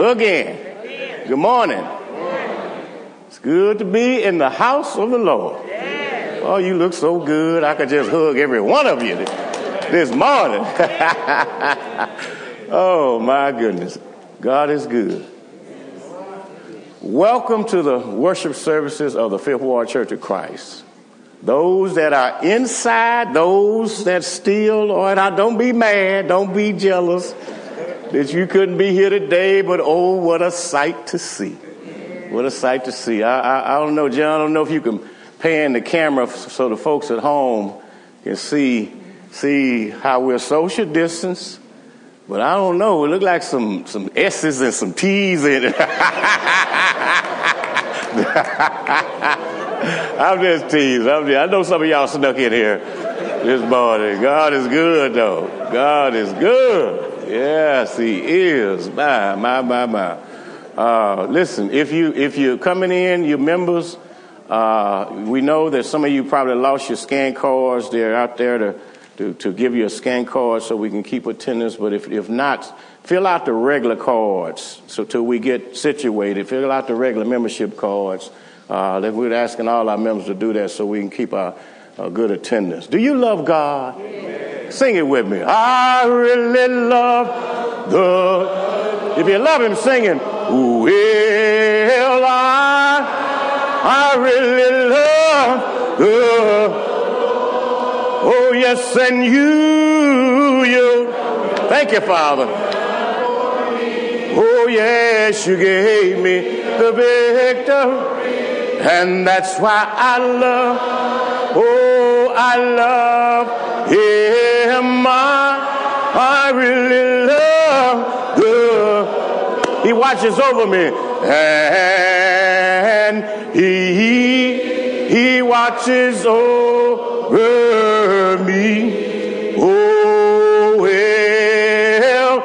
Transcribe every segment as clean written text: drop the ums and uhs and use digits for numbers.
Again. Good morning. It's good to be in the house of the Lord. Oh, you look so good. I could just hug every one of you this morning. Oh, my goodness. God is good. Welcome to the worship services of the Fifth Ward Church of Christ. Those that are inside, those that still are out, don't be mad, don't be jealous that you couldn't be here today, but oh, what a sight to see. What a sight to see. I don't know, John, I don't know if you can pan the camera so the folks at home can see how we're social distance, but I don't know. It looked like some S's and some T's in it. I'm just teasing. I know some of y'all snuck in here this morning. God is good, though. God is good. Yes, He is. My. Listen, if you're coming in, you're members. We know that some of you probably lost your scan cards. They're out there to give you a scan card so we can keep attendance. But if not, fill out the regular cards so till we get situated. Fill out the regular membership cards. We're asking all our members to do that so we can keep our good attendance. Do you love God? Amen. Sing it with me. I really love the. If you love Him, singing. Well, I really love the. Oh yes, and you. Thank you, Father. Oh yes, you gave me the victory, and that's why I love. Oh, I love Him. I really love the. He watches over me, and He watches over me. Oh well,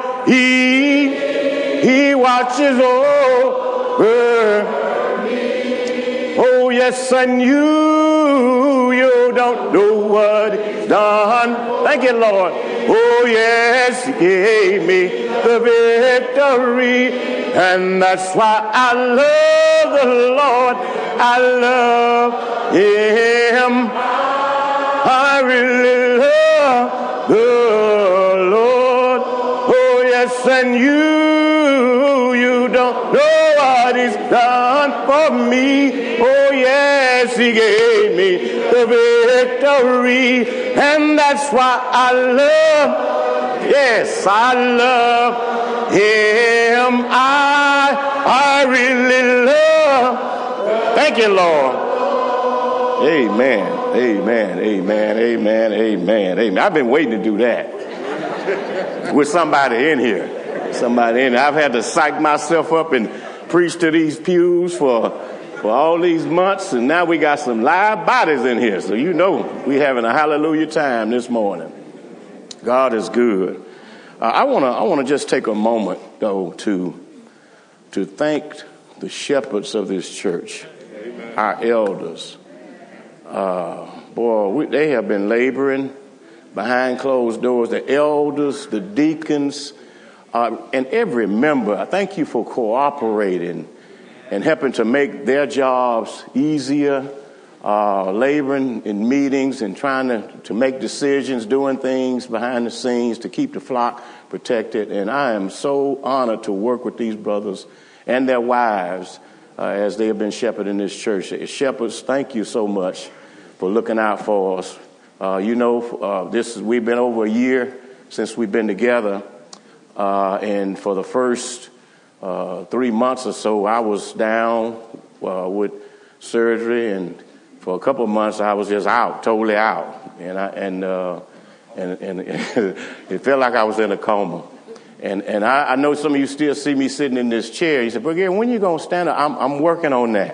He watches over me. Oh yes, and you don't know what He's done. Thank you, Lord. Oh yes, He gave me the victory, and that's why I love the Lord. I love Him. I really love the Lord. Oh yes, and you don't know what He's done for me. Oh yes, He gave me the victory, and that's why I love. Yes, I love Him. I really love. Thank you, Lord. Amen. Amen. Amen. Amen. Amen. Amen. I've been waiting to do that with somebody in here. I've had to psych myself up and preach to these pews for all these months, and now we got some live bodies in here. So you know we're having a hallelujah time this morning. God is good. I want to just take a moment though to thank the shepherds of this church, our elders. They have been laboring behind closed doors. The elders, the deacons, and every member. I thank you for cooperating and helping to make their jobs easier, laboring in meetings and trying to make decisions, doing things behind the scenes to keep the flock protected. And I am so honored to work with these brothers and their wives as they have been shepherding this church. Shepherds, thank you so much for looking out for us. We've been over a year since we've been together, and for the first 3 months or so, I was down with surgery, and for a couple of months, I was just totally out, and it felt like I was in a coma. And I know some of you still see me sitting in this chair. You said, "But again, when you gonna stand up?" I'm working on that.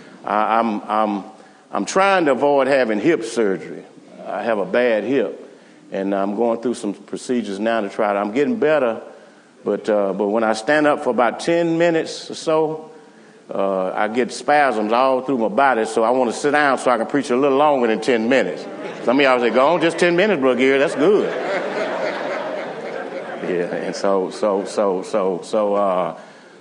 I'm trying to avoid having hip surgery. I have a bad hip, and I'm going through some procedures now to try to. I'm getting better, but when I stand up for about 10 minutes or so, I get spasms all through my body. So I want to sit down so I can preach a little longer than 10 minutes. Some of y'all say, "Go on, just 10 minutes, Brother Gary. That's good."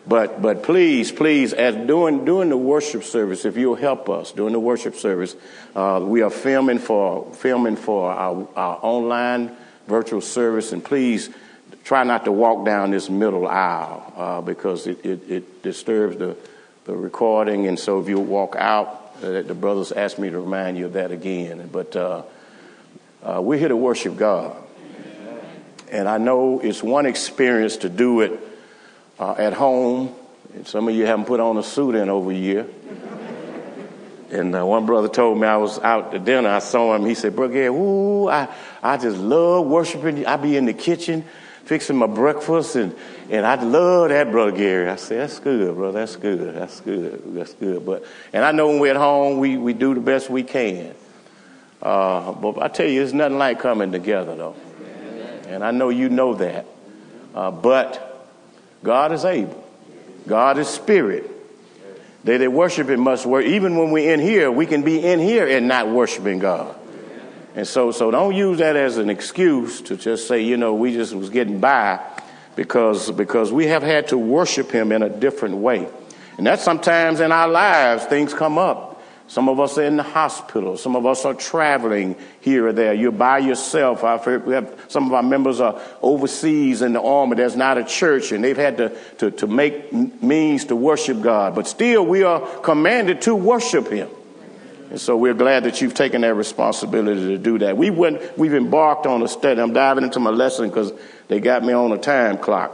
But please, as during the worship service, if you'll help us during the worship service, we are filming for our online virtual service, and please try not to walk down this middle aisle because it disturbs the recording. And so if you walk out, the brothers asked me to remind you of that again. But we're here to worship God, and I know it's one experience to do it at home. And some of you haven't put on a suit in over a year. And one brother told me, I was out to dinner, I saw him, he said, "Brother Gary, ooh, I just love worshiping. I be in the kitchen fixing my breakfast, and I love that, Brother Gary." I said, "That's good, brother, that's good. But I know when we're at home, we do the best we can. But I tell you, it's nothing like coming together, though. And I know you know that. But God is able. God is spirit. They that worship Him must worship. Even when we're in here, we can be in here and not worshiping God. And so don't use that as an excuse to just say, we just was getting by, because we have had to worship Him in a different way. And that sometimes in our lives, things come up. Some of us are in the hospital. Some of us are traveling here or there. You're by yourself. I've heard we have some of our members are overseas in the army. There's not a church, and they've had to make means to worship God. But still, we are commanded to worship Him. And so we're glad that you've taken that responsibility to do that. We've embarked on a study. I'm diving into my lesson because they got me on a time clock.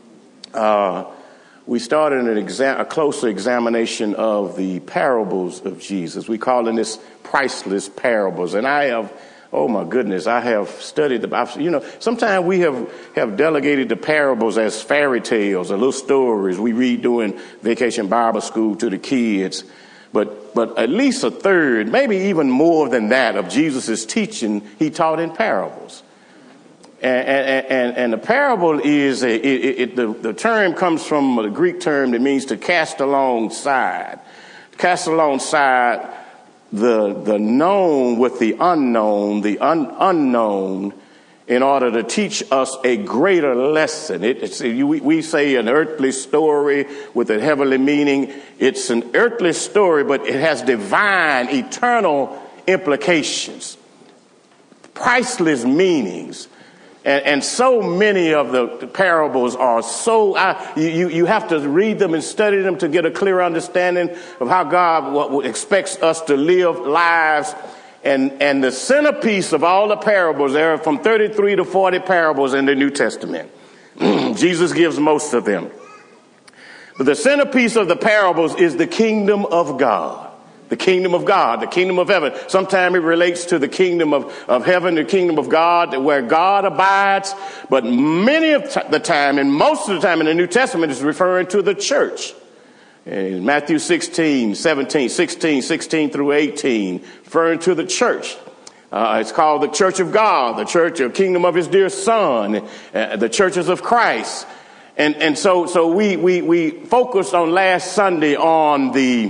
We started a closer examination of the parables of Jesus. We call them this priceless parables. And I have studied sometimes we have delegated the parables as fairy tales or little stories we read during Vacation Bible School to the kids. But at least a third, maybe even more than that, of Jesus' teaching, He taught in parables. And the parable is the term comes from a Greek term that means to cast alongside. Cast alongside the known with the unknown, unknown, in order to teach us a greater lesson. We say an earthly story with a heavenly meaning. It's an earthly story, but it has divine, eternal implications, priceless meanings. And so many of the parables are you have to read them and study them to get a clear understanding of how God expects us to live lives. And the centerpiece of all the parables, there are from 33 to 40 parables in the New Testament. Jesus gives most of them. But the centerpiece of the parables is the kingdom of God. The kingdom of God, the kingdom of heaven. Sometimes it relates to the kingdom of heaven, the kingdom of God, where God abides. But many of the time, and most of the time in the New Testament, is referring to the church. In Matthew 16 through 18, referring to the church. It's called the church of God, the church of kingdom of His dear Son, the churches of Christ. And so we focused on last Sunday on the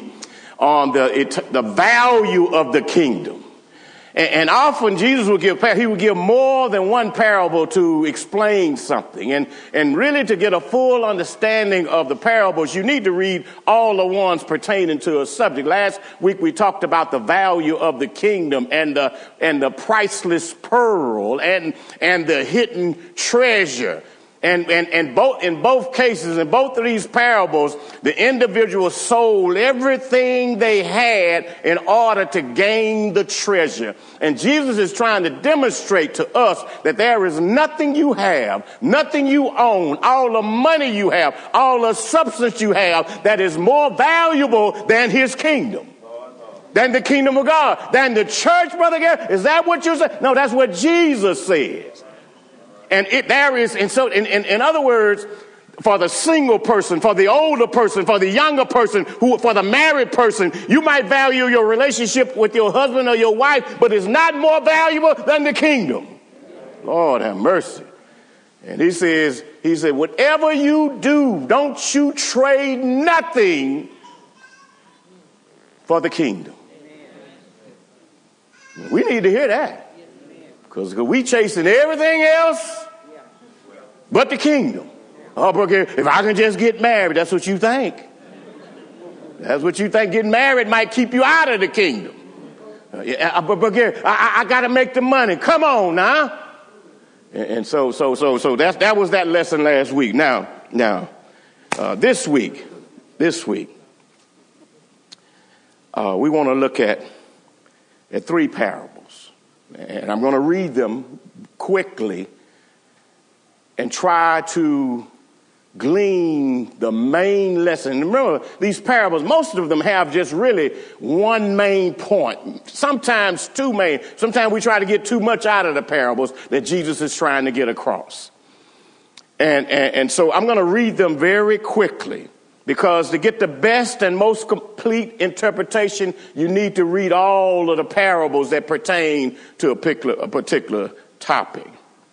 value of the kingdom. And often Jesus would give more than one parable to explain something. And really to get a full understanding of the parables, you need to read all the ones pertaining to a subject. Last week we talked about the value of the kingdom and the priceless pearl and the hidden treasure. And in both cases, in both of these parables, the individual sold everything they had in order to gain the treasure. And Jesus is trying to demonstrate to us that there is nothing you have, nothing you own, all the money you have, all the substance you have that is more valuable than His kingdom. Than the kingdom of God, than the church, Brother Gary. Is that what you're saying? No, that's what Jesus says. And in other words, for the single person, for the older person, for the younger person, for the married person, you might value your relationship with your husband or your wife, but it's not more valuable than the kingdom. Lord have mercy. And he said, whatever you do, don't you trade nothing for the kingdom. We need to hear that. Because we chasing everything else but the kingdom. Oh, Brookie, if I can just get married, that's what you think. That's what you think. Getting married might keep you out of the kingdom. I got to make the money. Come on now. And so that was that lesson last week. Now, this week, we want to look at 3 parables. And I'm going to read them quickly and try to glean the main lesson. Remember, these parables, most of them have just really one main point, sometimes 2 main. Sometimes we try to get too much out of the parables that Jesus is trying to get across. And so I'm going to read them very quickly, because to get the best and most complete interpretation, you need to read all of the parables that pertain to a particular topic.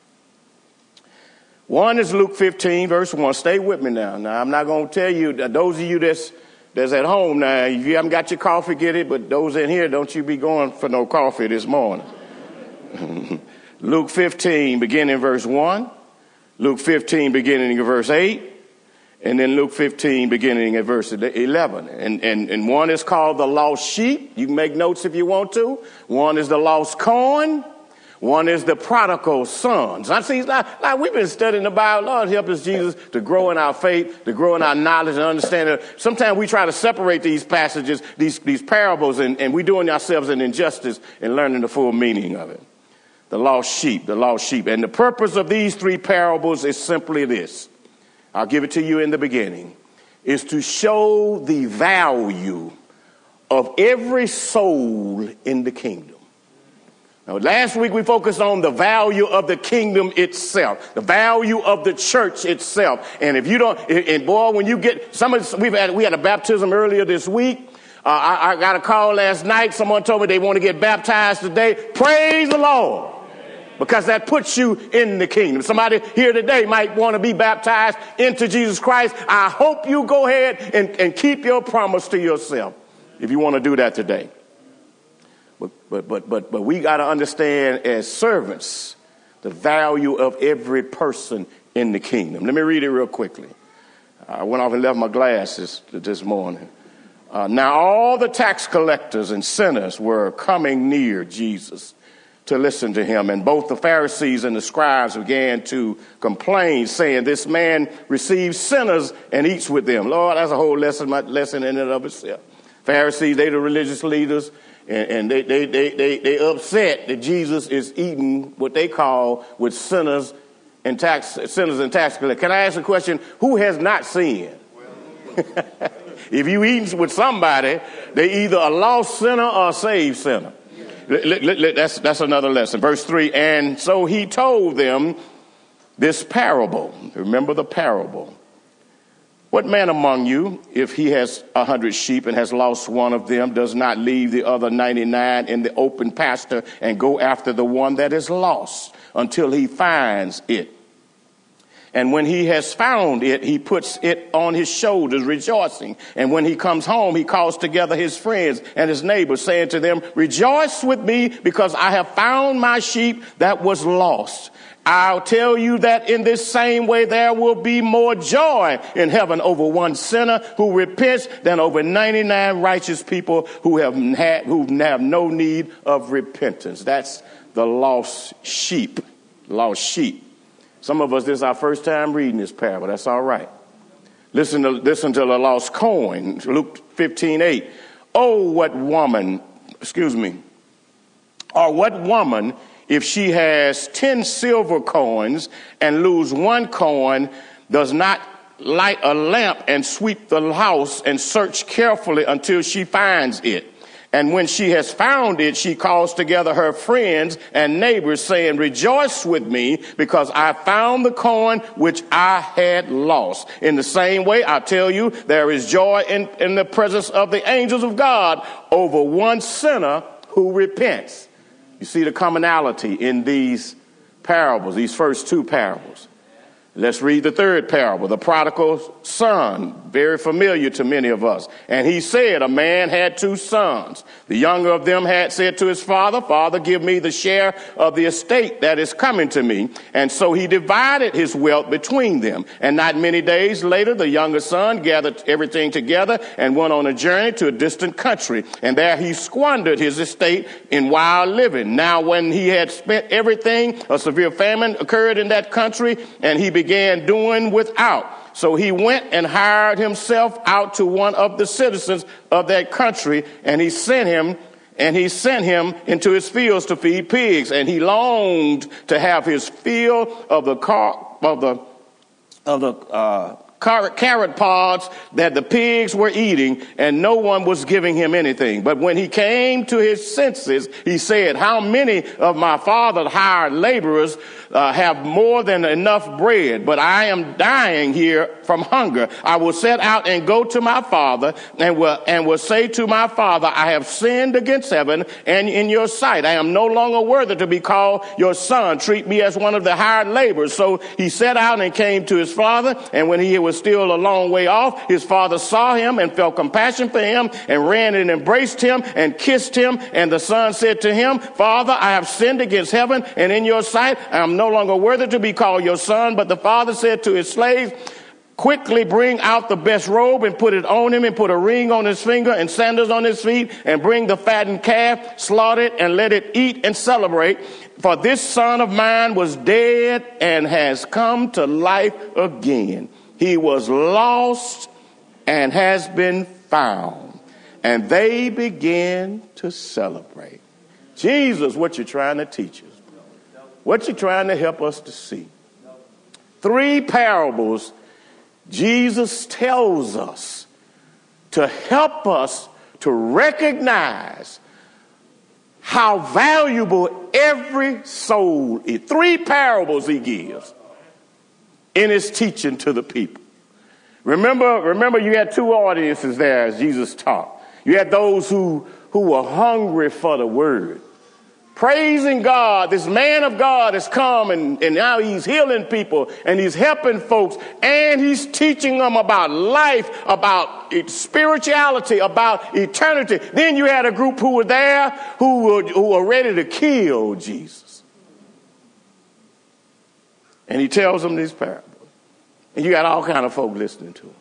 One is Luke 15, verse 1. Stay with me now. Now, I'm not going to tell you, those of you that's at home now, if you haven't got your coffee, get it. But those in here, don't you be going for no coffee this morning. Luke 15, beginning verse 1. Luke 15, beginning in verse 8. And then Luke 15, beginning at verse 11. And one is called the lost sheep. You can make notes if you want to. One is the lost coin. One is the prodigal sons. I see, like we've been studying the Bible. Lord, help us, Jesus, to grow in our faith, to grow in our knowledge and understanding. Sometimes we try to separate these passages, these parables, and we're doing ourselves an injustice in learning the full meaning of it. The lost sheep, the lost sheep. And the purpose of these 3 parables is simply this. I'll give it to you in the beginning. Is to show the value of every soul in the kingdom. Now, last week we focused on the value of the kingdom itself, the value of the church itself. And if you don't, and boy, when you get we had a baptism earlier this week. I got a call last night. Someone told me they want to get baptized today. Praise the Lord, because that puts you in the kingdom. Somebody here today might want to be baptized into Jesus Christ. I hope you go ahead and keep your promise to yourself if you want to do that today. But we got to understand as servants the value of every person in the kingdom. Let me read it real quickly. I went off and left my glasses this morning. Now all the tax collectors and sinners were coming near Jesus to listen to him. And both the Pharisees and the scribes began to complain, saying, this man receives sinners and eats with them. Lord, that's a whole lesson in and of itself. Pharisees, they the religious leaders. And they upset that Jesus is eating what they call with sinners and tax collectors. Can I ask a question? Who has not sinned? If you eat with somebody, they either a lost sinner or a saved sinner. That's another lesson. Verse 3. And so he told them this parable. Remember the parable. What man among you, if he has 100 sheep and has lost one of them, does not leave the other 99 in the open pasture and go after the one that is lost until he finds it? And when he has found it, he puts it on his shoulders, rejoicing. And when he comes home, he calls together his friends and his neighbors, saying to them, rejoice with me, because I have found my sheep that was lost. I'll tell you that in this same way there will be more joy in heaven over one sinner who repents than over 99 righteous people who have no need of repentance. That's the lost sheep. Lost sheep. Some of us, this is our first time reading this parable. That's all right. Listen to the lost coin. Luke 15:8. Oh, what woman, if she has 10 silver coins and lose one coin, does not light a lamp and sweep the house and search carefully until she finds it. And when she has found it, she calls together her friends and neighbors, saying, rejoice with me, because I found the coin which I had lost. In the same way, I tell you, there is joy in the presence of the angels of God over one sinner who repents. You see the commonality in these parables, these first 2 parables. Let's read the third parable, the prodigal son, very familiar to many of us. And he said, a man had two sons. The younger of them had said to his father, Father, give me the share of the estate that is coming to me. And so he divided his wealth between them. And not many days later, the younger son gathered everything together and went on a journey to a distant country. And there he squandered his estate in wild living. Now, when he had spent everything, a severe famine occurred in that country, and he began doing without. So he went and hired himself out to one of the citizens of that country, and he sent him into his fields to feed pigs. And he longed to have his fill of the carrot pods that the pigs were eating, and no one was giving him anything. But when he came to his senses, he said, how many of my father's hired laborers have more than enough bread, but I am dying here from hunger. I will set out and go to my father and will say to my father, I have sinned against heaven and in your sight. I am no longer worthy to be called your son. Treat me as one of the hired laborers. So he set out and came to his father, and when he was still a long way off, his father saw him and felt compassion for him and ran and embraced him and kissed him. And the son said to him, Father, I have sinned against heaven and in your sight. I am no longer worthy to be called your son. But the father said to his slaves, quickly bring out the best robe and put it on him, and put a ring on his finger and sandals on his feet, and bring the fattened calf, slaughter it, and let it eat and celebrate. For this son of mine was dead and has come to life again. He was lost and has been found. And they began to celebrate. Jesus, what you trying to teach us? What you trying to help us to see? 3 parables Jesus tells us to help us to recognize how valuable every soul is. 3 parables he gives in his teaching to the people. Remember you had 2 audiences there as Jesus taught. You had those who were hungry for the word, praising God. This man of God has come and now he's healing people and he's helping folks, and he's teaching them about life, about spirituality, about eternity. Then you had a group who were there who were ready to kill Jesus. And he tells them these parables. And you got all kind of folk listening to him.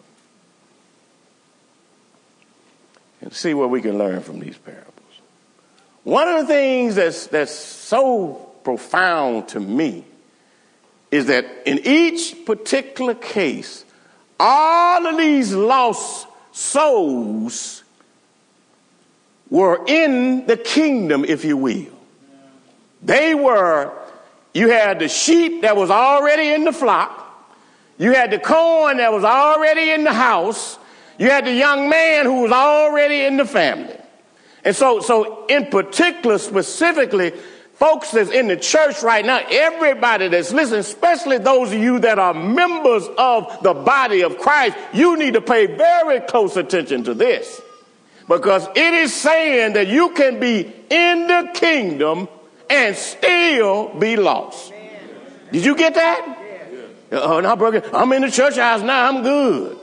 And see what we can learn from these parables. One of the things that's so profound to me is that in each particular case, all of these lost souls were in the kingdom, if you will. You had the sheep that was already in the flock. You had the corn that was already in the house. You had the young man who was already in the family. And so in particular, specifically, folks that's in the church right now, everybody that's listening, especially those of you that are members of the body of Christ, you need to pay very close attention to this. Because it is saying that you can be in the kingdom and still be lost. Did you get that? No, brother, I'm in the church house now, I'm good.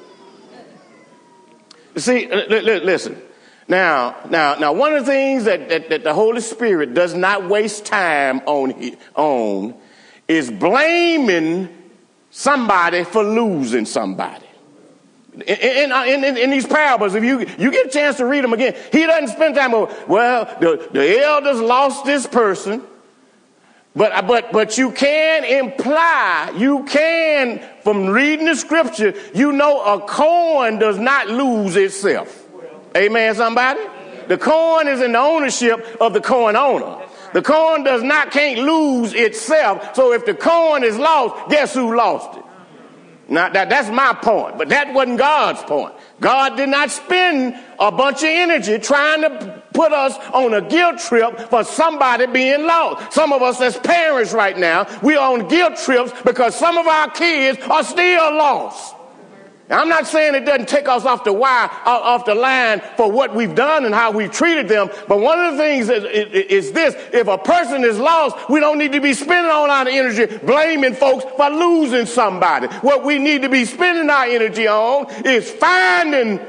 See, listen. Now, one of the things that the Holy Spirit does not waste time on is blaming somebody for losing somebody. In these parables, if you get a chance to read them again, he doesn't spend time on, well, the elders lost this person. But you can imply, from reading the scripture, a corn does not lose itself. Amen, somebody? The corn is in the ownership of the corn owner. The corn can't lose itself. So if the corn is lost, guess who lost it? Now, that's my point, but that wasn't God's point. God did not spend a bunch of energy trying to put us on a guilt trip for somebody being lost. Some of us as parents right now, we're on guilt trips because some of our kids are still lost. Now, I'm not saying it doesn't take us off the line for what we've done and how we've treated them. But one of the things is this: if a person is lost, we don't need to be spending all our energy blaming folks for losing somebody. What we need to be spending our energy on is finding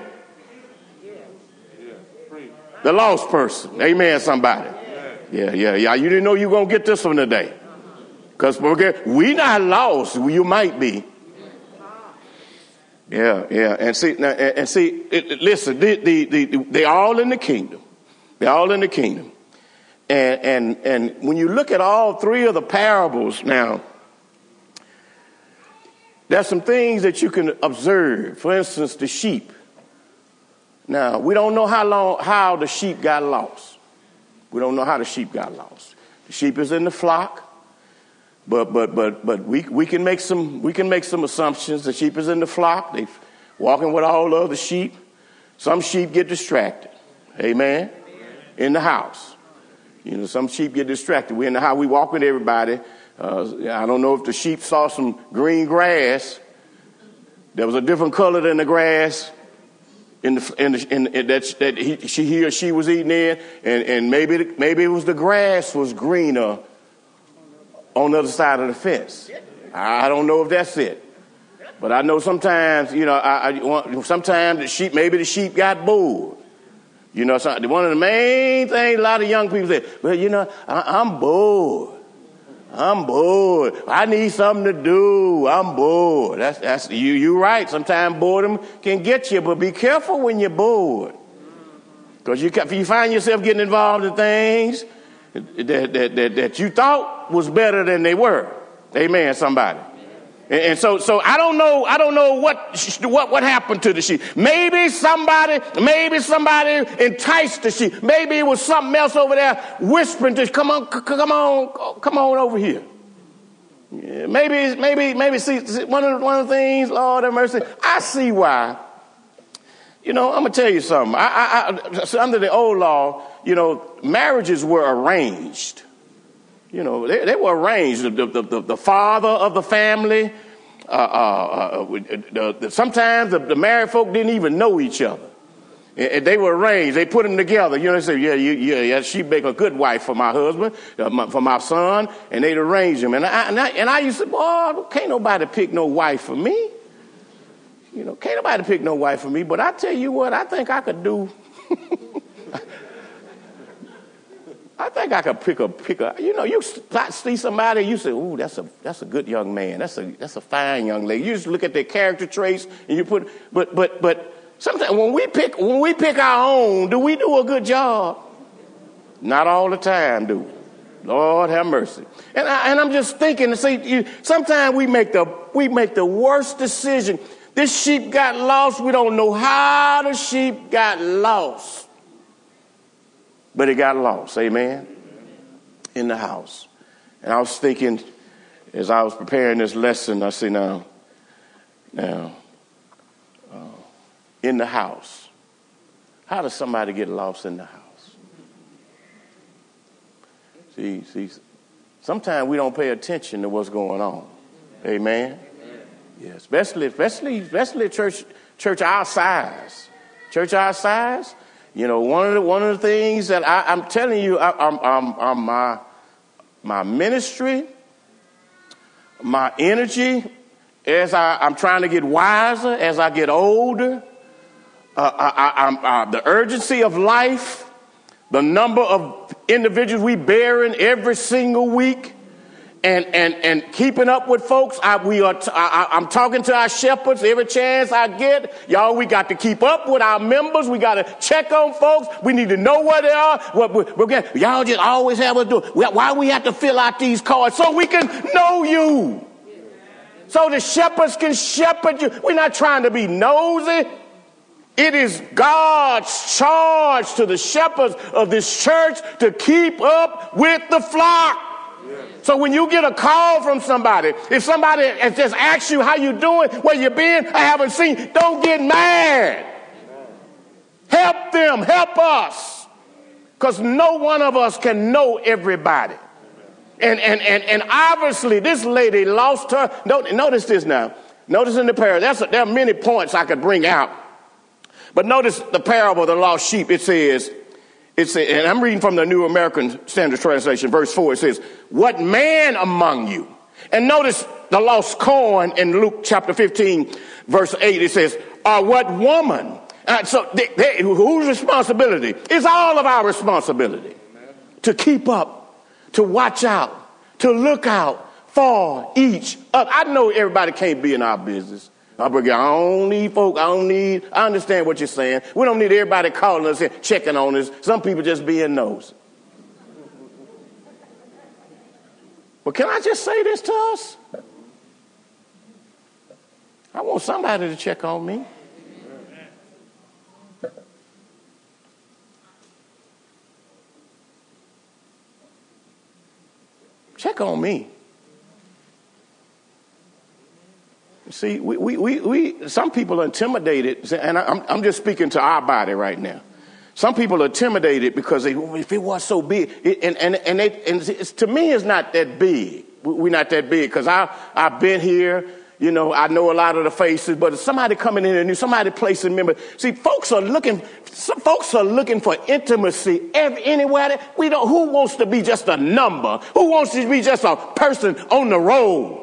the lost person. Amen, somebody. Yeah. You didn't know you were going to get this one today. Because we not lost. You might be. Yeah. And see, listen, they all in the kingdom. They're all in the kingdom. And when you look at all three of the parables now, there's some things that you can observe. For instance, the sheep. Now, we don't know how the sheep got lost. We don't know how the sheep got lost. The sheep is in the flock. But we can make some assumptions. The sheep is in the flock. They walking with all the other sheep. Some sheep get distracted. Amen. In the house. Some sheep get distracted. We're in the house. We walk with everybody. I don't know if the sheep saw some green grass. There was a different color than the grass that he or she was eating in, and maybe it was the grass was greener on the other side of the fence. I don't know if that's it, but I know sometimes, sometimes maybe the sheep got bored. One of the main things a lot of young people say, well, I'm bored. I need something to do. I'm bored. That's you're right. Sometimes boredom can get you, but be careful when you're bored, because if you find yourself getting involved in things that you thought was better than they were. Amen, somebody. And so I don't know what happened to the sheep. Maybe somebody enticed the sheep. Maybe it was something else over there whispering to, come on over here. Yeah, maybe see one of the things, Lord have mercy, I see why. I'm gonna tell you something. So under the old law, marriages were arranged. They were arranged. The father of the family. Sometimes the married folk didn't even know each other. And they were arranged. They put them together. They say, yeah, she make a good wife for my husband, for my son, and they'd arrange them. And I used to say, boy, can't nobody pick no wife for me. Can't nobody pick no wife for me. But I tell you what, I think I could do. I think I could pick a. You see somebody, you say, "Ooh, that's a good young man. That's a fine young lady." You just look at their character traits and you put. But sometimes when we pick our own, do we do a good job? Not all the time, do we? Lord have mercy. And I'm just thinking. See, sometimes we make the worst decision. This sheep got lost. We don't know how the sheep got lost. But it got lost, amen, in the house. And I was thinking, as I was preparing this lesson, I say, now, in the house, how does somebody get lost in the house? See, sometimes we don't pay attention to what's going on, amen. Yeah, especially church our size, one of the things that I'm telling you, my ministry, my energy, as I'm trying to get wiser, as I get older, the urgency of life, the number of individuals we bearing every single week, and keeping up with folks. I'm talking to our shepherds every chance I get. Y'all, we got to keep up with our members. We got to check on folks. We need to know where they are. Y'all just always have us do. Why we have to fill out these cards? So we can know you. So the shepherds can shepherd you. We're not trying to be nosy. It is God's charge to the shepherds of this church to keep up with the flock. So when you get a call from somebody, if somebody has just asked you how you doing, where you been, I haven't seen, don't get mad. Help them, help us. Because no one of us can know everybody. And obviously this lady lost her. Notice this now. Notice in the parable, there are many points I could bring out. But notice the parable of the lost sheep. It says, and I'm reading from the New American Standard Translation, verse 4. It says, what man among you? And notice the lost coin in Luke chapter 15, verse 8. It says, or what woman? Whose responsibility? It's all of our responsibility. Amen. To keep up, to watch out, to look out for each other. I know everybody can't be in our business. I don't need folk. I understand what you're saying. We don't need everybody calling us and checking on us. Some people just being nosy. But can I just say this to us? I want somebody to check on me. Check on me. See, some people are intimidated, and I'm just speaking to our body right now. Some people are intimidated because if it was so big, to me it's not that big. We're not that big because I've been here. You know, I know a lot of the faces, but if somebody coming in and somebody placing members. See, folks are looking for intimacy anywhere. Who wants to be just a number? Who wants to be just a person on the road?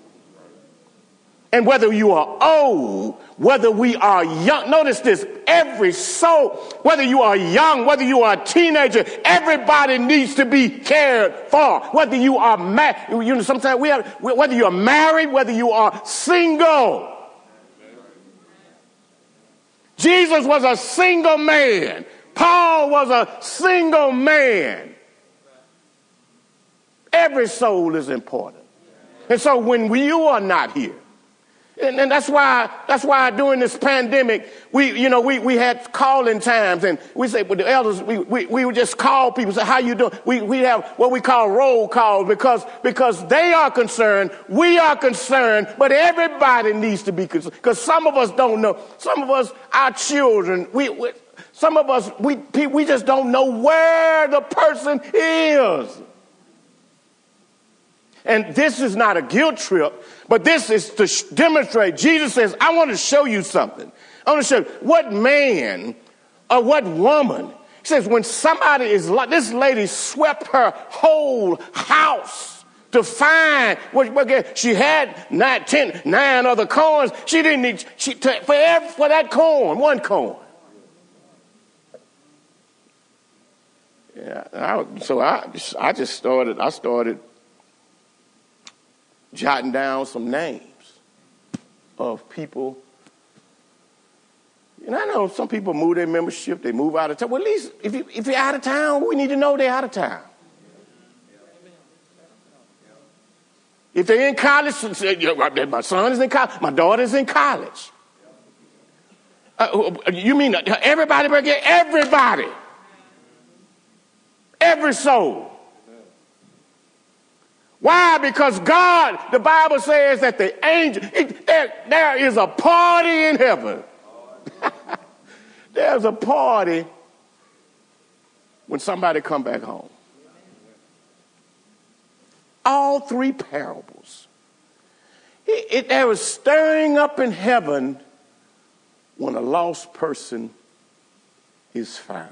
And whether you are old, whether we are young, notice this, every soul, whether you are young, whether you are a teenager, everybody needs to be cared for. Whether you are married, sometimes whether you are married, whether you are single. Jesus was a single man. Paul was a single man. Every soul is important. And so when you are not here, and that's why during this pandemic, we had calling times, and we say, with the elders, we would just call people, say, how you doing? We have what we call roll calls because they are concerned, we are concerned, but everybody needs to be concerned. Because some of us don't know. Some of us, our children, some of us, we just don't know where the person is. And this is not a guilt trip, but this is to demonstrate. Jesus says, I want to show you something. I want to show you what man or what woman. He says, when somebody is like, this lady swept her whole house to find what she had 9 other coins. She didn't need, for that coin, one coin. Yeah, so I started jotting down some names of people. And I know some people move their membership, they move out of town. Well, at least if you're out of town, we need to know they're out of town. If they're in college, my son is in college, my daughter's in college. You mean everybody? Everybody. Every soul. Why? Because God, the Bible says that the angel, there is a party in heaven. There's a party when somebody come back home. All 3 parables. There was stirring up in heaven when a lost person is found.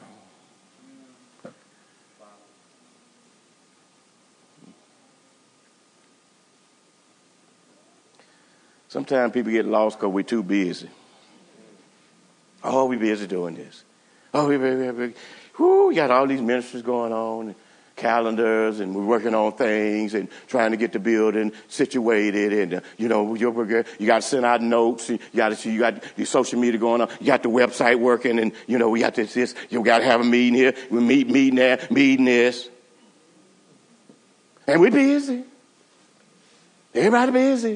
Sometimes people get lost because we're too busy. Oh, we're busy doing this. Oh, we got all these ministries going on, and calendars, and we're working on things and trying to get the building situated. And, you got to send out notes. You got your social media going on. You got the website working, and, we got this. You got to have a meeting here. We meeting there, meeting this. And we're busy. Everybody busy.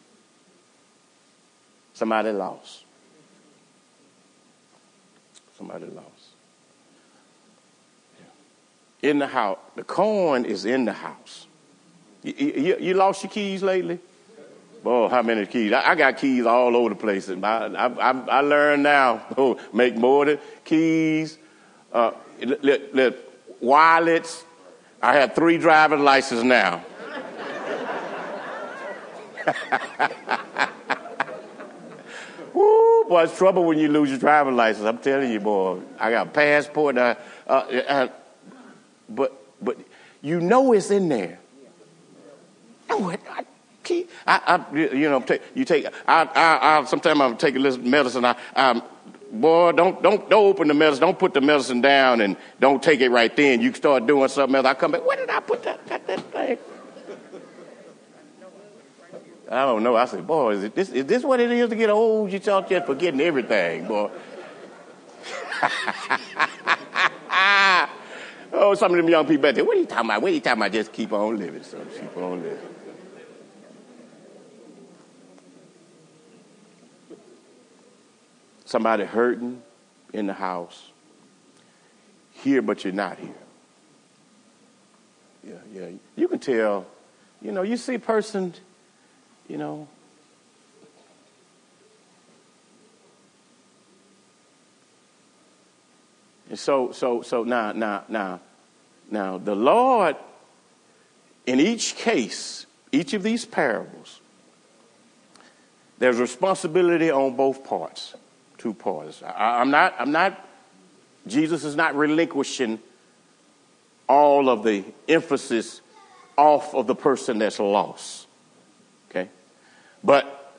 Somebody lost. Somebody lost. Yeah. In the house. The coin is in the house. You lost your keys lately? Oh, how many keys? I got keys all over the place. And I learned now, make more than keys, wallets. I have 3 driver's licenses now. boy, it's trouble when you lose your driver's license. I'm telling you, boy. I got a passport. But you know it's in there. Sometimes I'll take a little medicine. Boy, don't open the medicine. Don't put the medicine down and don't take it right then. You start doing something else. I come back. Where did I put that thing? I don't know. I said, boy, is this what it is to get old? You start just forgetting everything, boy. Oh, some of them young people back there. What are you talking about? What are you talking about? Just keep on living, son. Keep on living. Somebody hurting in the house. Here, but you're not here. Yeah. You can tell. You see a person, And so now, the Lord, in each case, each of these parables, there's responsibility on both parts, two parts. Jesus is not relinquishing all of the emphasis off of the person that's lost. Okay? But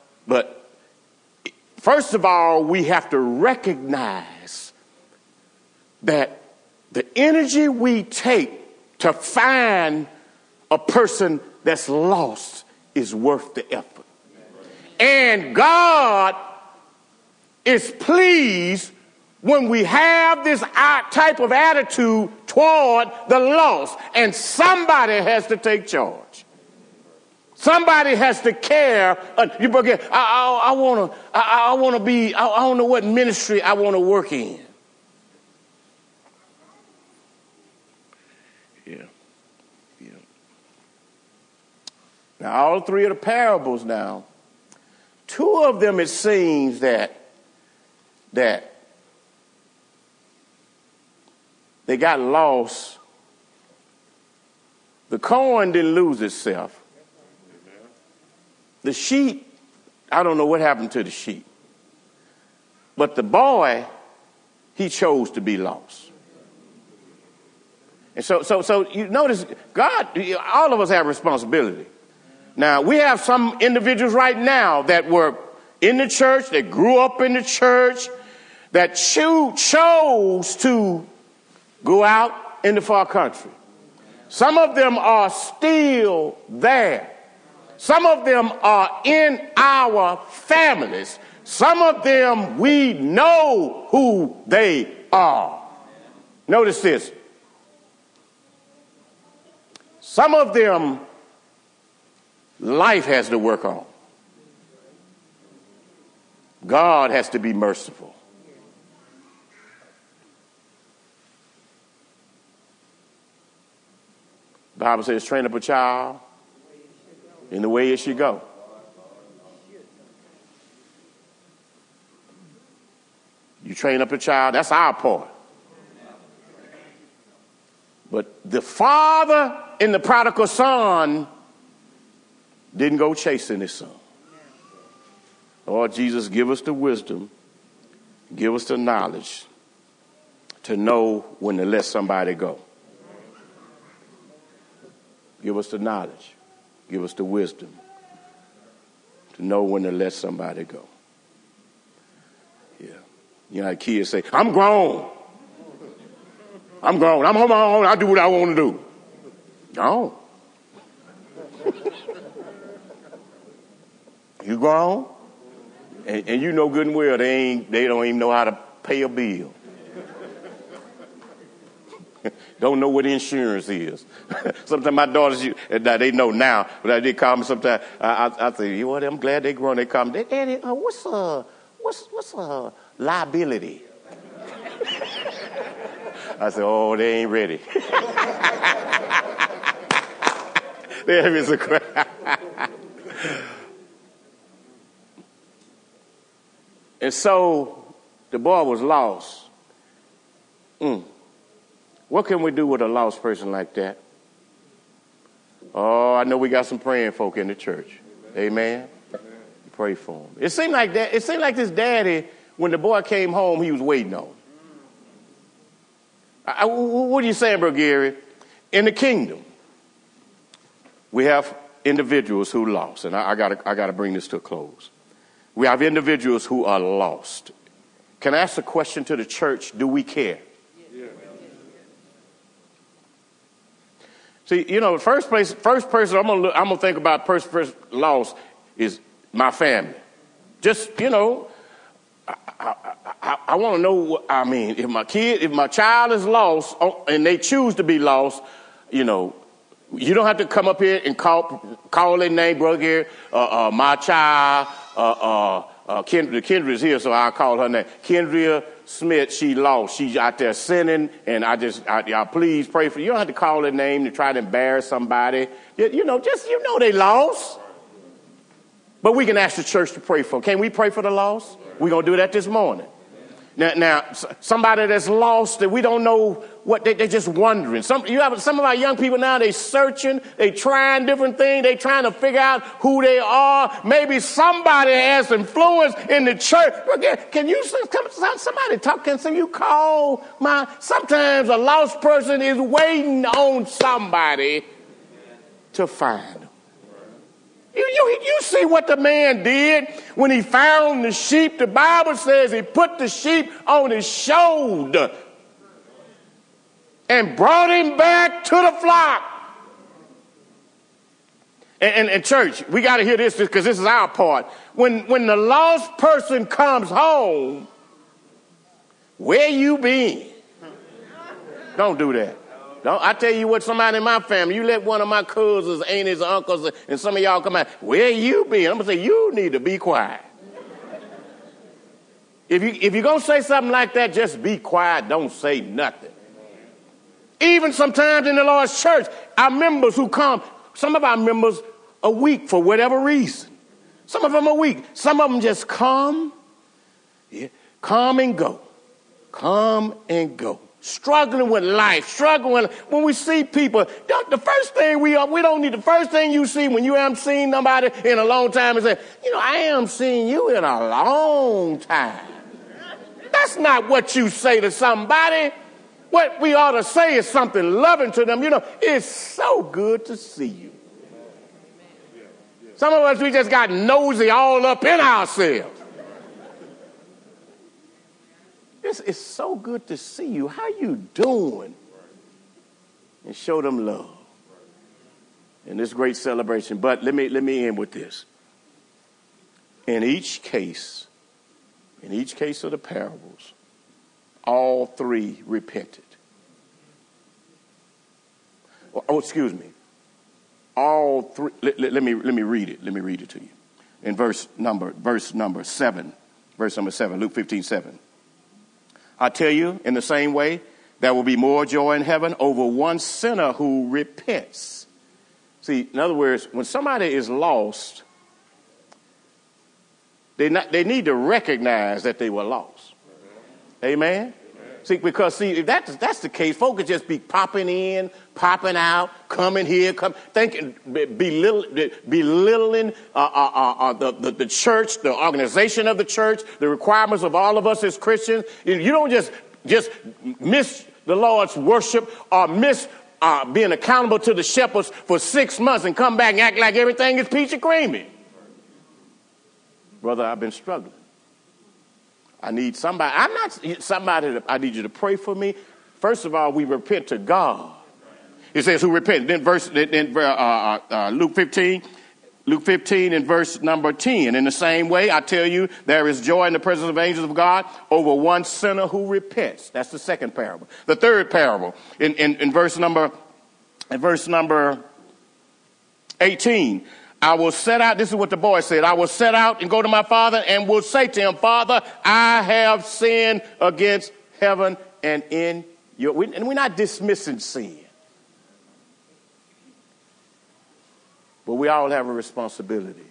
first of all, we have to recognize that the energy we take to find a person that's lost is worth the effort. And God is pleased when we have this type of attitude toward the lost. And somebody has to take charge. Somebody has to care. You forget, I want to be, I don't know what ministry I want to work in. Yeah. Now, all three of the parables now, two of them it seems that they got lost. The coin didn't lose itself. The sheep, I don't know what happened to the sheep. But the boy, he chose to be lost. And so you notice, God, all of us have responsibility. Now, we have some individuals right now that were in the church, that grew up in the church, that chose to go out in the far country. Some of them are still there. Some of them are in our families. Some of them, we know who they are. Notice this. Some of them, life has to work on. God has to be merciful. The Bible says, train up a child in the way it should go. You train up a child, that's our part. But the father in the prodigal son didn't go chasing his son. Lord Jesus, give us the wisdom, give us the knowledge to know when to let somebody go. Give us the knowledge, give us the wisdom to know when to let somebody go. Yeah. You know how kids say, I'm grown. I'm grown. I'm on my own. I do what I want to do. No. You grown? And you know good and well they don't even know how to pay a bill. Don't know what insurance is. Sometimes my daughters, they know now, but they call me sometimes. I say, you know what? I'm glad they grown. They call me, Daddy, what's liability? I said, oh, they ain't ready. There is a crowd. And so the boy was lost. What can we do with a lost person like that? Oh, I know we got some praying folk in the church. Amen. Amen. Pray for them. It seemed like this daddy when the boy came home, he was waiting on him. What are you saying, Brother Gary? In the kingdom, we have individuals who lost, and I gotta bring this to a close. We have individuals who are lost. Can I ask a question to the church? Do we care? Yeah. See, you know, first person I'm gonna think about person lost is my family. Just, you know, I want to know. I mean, if my child is lost and they choose to be lost, you know, you don't have to come up here and call their name, Brother Gary. My child, Kendra is here, so I'll call her name. Kendria Smith, she lost. She's out there sinning, and y'all please pray for you. You don't have to call her name to try to embarrass somebody. You know they lost. But we can ask the church to pray for them. Can we pray for the lost? We're going to do that this morning. Now, somebody that's lost that we don't know what they're just wondering. Some of our young people now, they searching, they trying different things, they trying to figure out who they are. Maybe somebody has influence in the church. Can you somebody talk? Can you call sometimes a lost person is waiting on somebody to find them. You see what the man did when he found the sheep. The Bible says he put the sheep on his shoulder and brought him back to the flock. And church, we got to hear this because this is our part. When the lost person comes home, where you been? Don't do that. I tell you what, somebody in my family, you let one of my cousins, aunties, uncles, and some of y'all come out, where you been? I'm going to say, you need to be quiet. If you're going to say something like that, just be quiet. Don't say nothing. Even sometimes in the Lord's church, our members who come, some of our members are weak for whatever reason. Some of them are weak. Some of them just come and go. Come and go. Struggling with life, when we see people, the first thing the first thing you see when you haven't seen nobody in a long time is say, I haven't seen you in a long time. That's not what you say to somebody. What we ought to say is something loving to them. It's so good to see you. Some of us, we just got nosy all up in ourselves. It's so good to see you. How you doing? And show them love in this great celebration. But let me end with this. In each case of the parables, all three repented. Oh, excuse me. All three. Let me read it. Let me read it to you. In verse number 7. Verse number 7. Luke 15:7. I tell you, in the same way, there will be more joy in heaven over one sinner who repents. See, in other words, when somebody is lost, they need to recognize that they were lost. Amen? See, because if that's the case, folks could just be popping in, popping out, coming here, thinking, belittling the church, the organization of the church, the requirements of all of us as Christians. You don't just miss the Lord's worship or miss being accountable to the shepherds for 6 months and come back and act like everything is peachy creamy. Brother, I've been struggling. I need somebody. I'm not somebody. I need you to pray for me. First of all, we repent to God. It says, "Who repent?" Then Luke 15 and verse number 10. In the same way, I tell you, there is joy in the presence of angels of God over one sinner who repents. That's the second parable. The third parable in verse number 18. I will set out, this is what the boy said, I will set out and go to my father and will say to him, Father, I have sinned against heaven and in your... And we're not dismissing sin. But we all have a responsibility.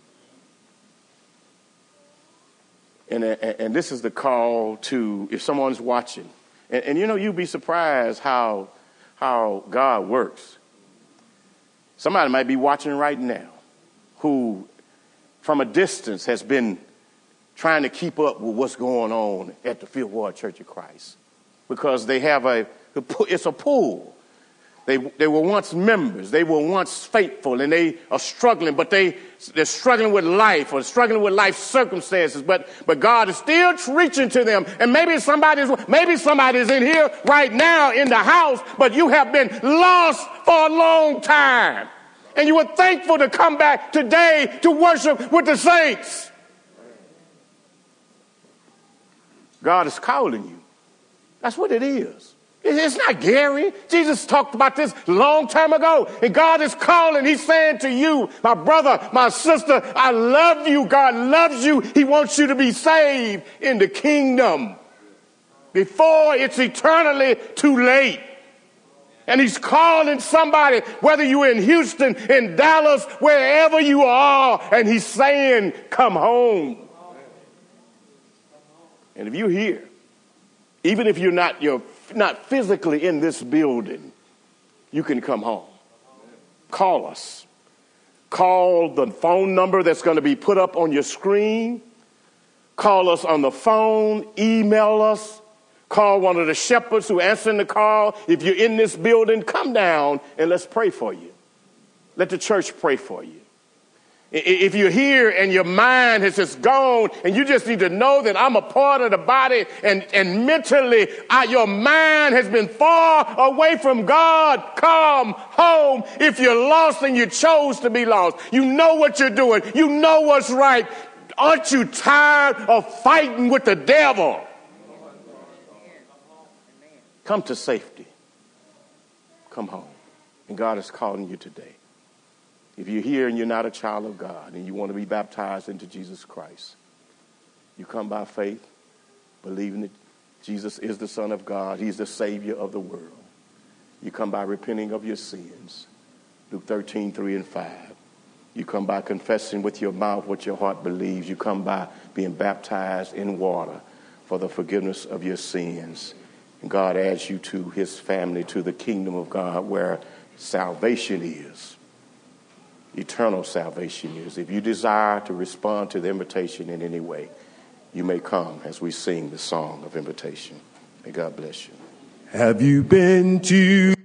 And this is the call to, if someone's watching, and you'd be surprised how God works. Somebody might be watching right now who, from a distance, has been trying to keep up with what's going on at the Fifth Ward Church of Christ, because they have it's a pool. They were once members. They were once faithful, and they are struggling, but they're struggling with life or struggling with life circumstances. But God is still reaching to them. And maybe somebody's in here right now in the house, but you have been lost for a long time. And you were thankful to come back today to worship with the saints. God is calling you. That's what it is. It's not Gary. Jesus talked about this a long time ago. And God is calling. He's saying to you, my brother, my sister, I love you. God loves you. He wants you to be saved in the kingdom before it's eternally too late. And he's calling somebody, whether you're in Houston, in Dallas, wherever you are, and he's saying, come home. And if you're here, even if you're not physically in this building, you can come home. Call us. Call the phone number that's going to be put up on your screen. Call us on the phone. Email us. Call one of the shepherds who answering the call. If you're in this building, come down and let's pray for you. Let the church pray for you. If you're here and your mind has just gone and you just need to know that I'm a part of the body and mentally your mind has been far away from God, come home. If you're lost and you chose to be lost, you know what you're doing. You know what's right. Aren't you tired of fighting with the devil? Come to safety. Come home. And God is calling you today. If you're here and you're not a child of God and you want to be baptized into Jesus Christ, you come by faith, believing that Jesus is the Son of God. He's the Savior of the world. You come by repenting of your sins. Luke 13, 3 and 5. You come by confessing with your mouth what your heart believes. You come by being baptized in water for the forgiveness of your sins. And God adds you to his family, to the kingdom of God where salvation is. Eternal salvation is. If you desire to respond to the invitation in any way, you may come as we sing the song of invitation. May God bless you. Have you been to